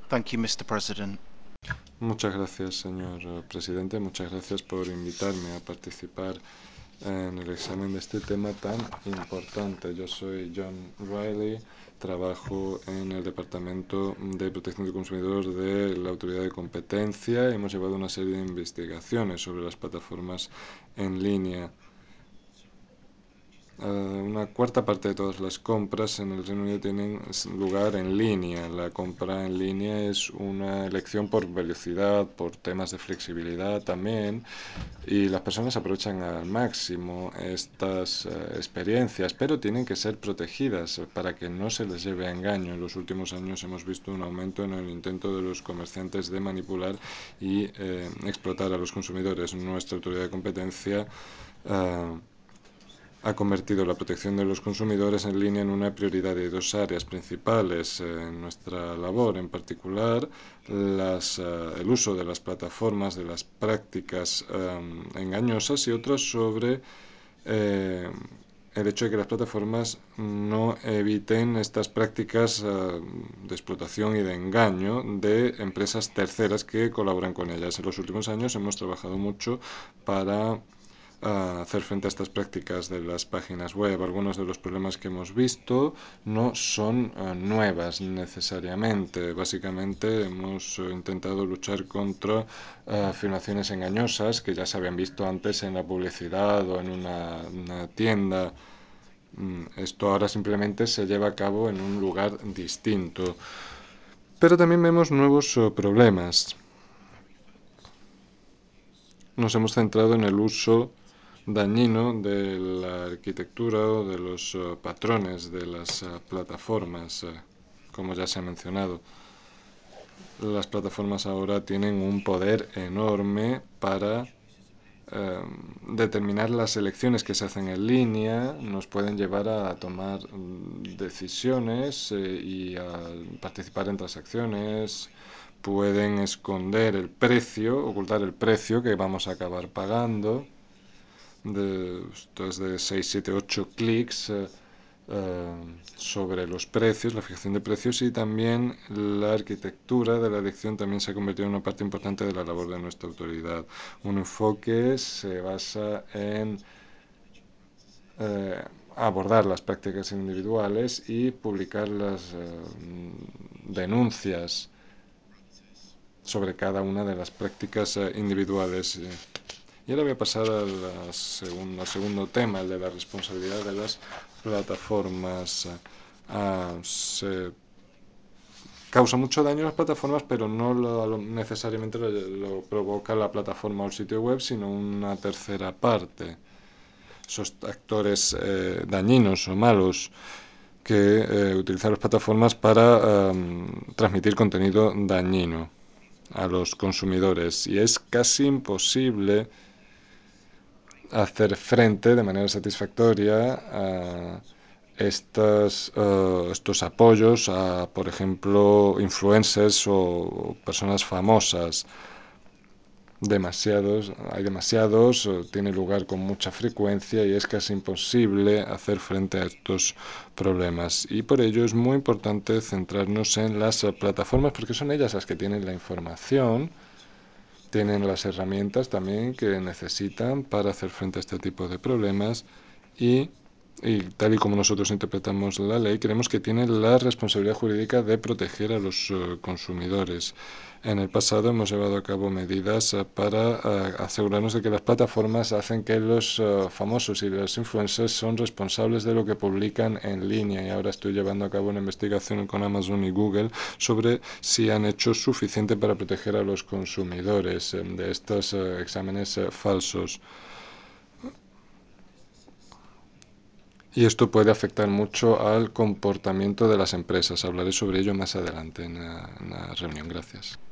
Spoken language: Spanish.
Thank you, Mr. President. Muchas gracias, señor presidente. Muchas gracias por invitarme a participar en el examen de este tema tan importante. Yo soy John Riley, trabajo en el Departamento de Protección del Consumidor de la Autoridad de Competencia. Hemos llevado una serie de investigaciones sobre las plataformas en línea. Una cuarta parte de todas las compras en el Reino Unido tienen lugar en línea. La compra en línea es una elección por velocidad, por temas de flexibilidad también, y las personas aprovechan al máximo estas experiencias, pero tienen que ser protegidas para que no se les lleve a engaño. En los últimos años hemos visto un aumento en el intento de los comerciantes de manipular y explotar a los consumidores. Nuestra autoridad de competencia ha convertido la protección de los consumidores en línea en una prioridad de dos áreas principales en nuestra labor, en particular el uso de las plataformas, de las prácticas engañosas, y otras sobre el hecho de que las plataformas no eviten estas prácticas de explotación y de engaño de empresas terceras que colaboran con ellas. En los últimos años hemos trabajado mucho para hacer frente a estas prácticas de las páginas web. Algunos de los problemas que hemos visto no son nuevas necesariamente. Básicamente hemos intentado luchar contra afirmaciones engañosas que ya se habían visto antes en la publicidad o en una tienda. Esto ahora simplemente se lleva a cabo en un lugar distinto. Pero también vemos nuevos problemas. Nos hemos centrado en el uso dañino de la arquitectura o de los patrones de las plataformas, como ya se ha mencionado. Las plataformas ahora tienen un poder enorme para determinar las elecciones que se hacen en línea, nos pueden llevar a tomar decisiones y a participar en transacciones, pueden esconder el precio, ocultar el precio que vamos a acabar pagando después de 6, 7, 8 clics sobre los precios, la fijación de precios, y también la arquitectura de la elección también se ha convertido en una parte importante de la labor de nuestra autoridad. Un enfoque se basa en abordar las prácticas individuales y publicar las denuncias sobre cada una de las prácticas individuales. Y ahora voy a pasar al segundo tema, el de la responsabilidad de las plataformas. Se causa mucho daño a las plataformas, pero no necesariamente lo provoca la plataforma o el sitio web, sino una tercera parte. Esos actores dañinos o malos que utilizan las plataformas para transmitir contenido dañino a los consumidores. Y es casi imposible hacer frente de manera satisfactoria a estos apoyos a, por ejemplo, influencers o personas famosas. Hay demasiados, tiene lugar con mucha frecuencia y es casi imposible hacer frente a estos problemas. Y por ello es muy importante centrarnos en las plataformas, porque son ellas las que tienen la información, tienen las herramientas también que necesitan para hacer frente a este tipo de problemas y tal y como nosotros interpretamos la ley, creemos que tienen la responsabilidad jurídica de proteger a los consumidores. En el pasado hemos llevado a cabo medidas para asegurarnos de que las plataformas hacen que los famosos y los influencers son responsables de lo que publican en línea, y ahora estoy llevando a cabo una investigación con Amazon y Google sobre si han hecho suficiente para proteger a los consumidores de estos exámenes falsos. Y esto puede afectar mucho al comportamiento de las empresas. Hablaré sobre ello más adelante en la reunión. Gracias.